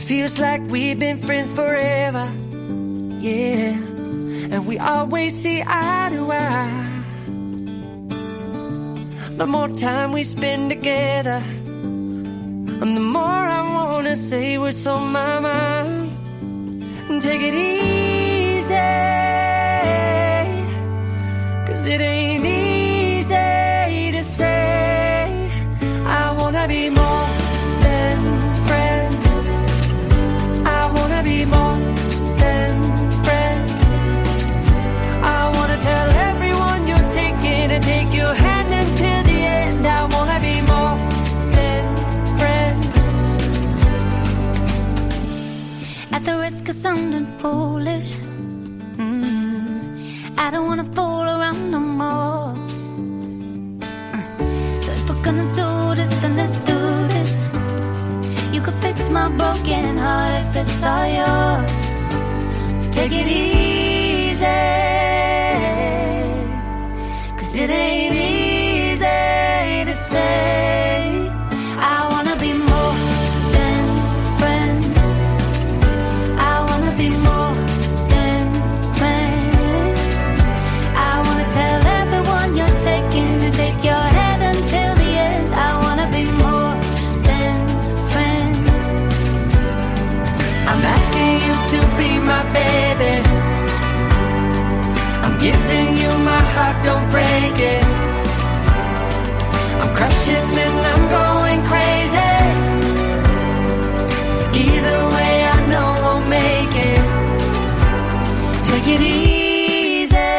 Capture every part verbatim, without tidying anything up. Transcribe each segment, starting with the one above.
feels like we've been friends forever, yeah. And we always see eye to eye. The more time we spend together, and the more I wanna say what's on my mind. Take it easy, 'cause it ain't easy to say I wanna be more than friends. I wanna be more than friends. I wanna tell everyone you're taking and take your hand until the end. I wanna be more than friends. At the risk of sounding foolish, mm, I don't wanna fool around no more. So if we're gonna do this, then let's do this. You could fix my broken heart if it's all yours. So take it easy, 'cause it ain't easy to say I wanna be more than friends. I wanna be more than friends. I wanna tell everyone you're taking to take your head until the end. I wanna be more than friends. I'm asking you to be my baby. I'm giving you my heart, don't break it. I'm crushing and I'm going crazy. Either way I know we'll make it. Take it easy.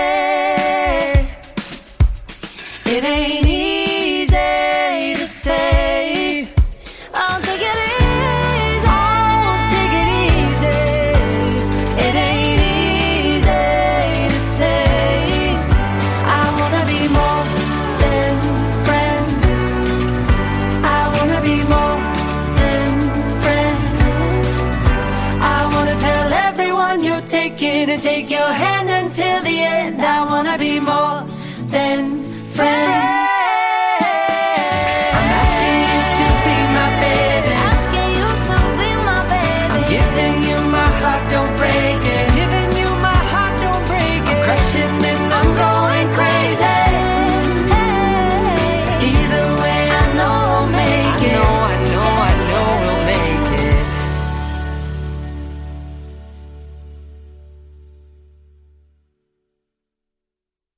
It ain't easy to say. Oh, take it easy. Oh, take it easy. It ain't easy to say I wanna be more than friends. I wanna be more than friends. I wanna tell everyone you're taking and take your hand until the end. I wanna be more than friends.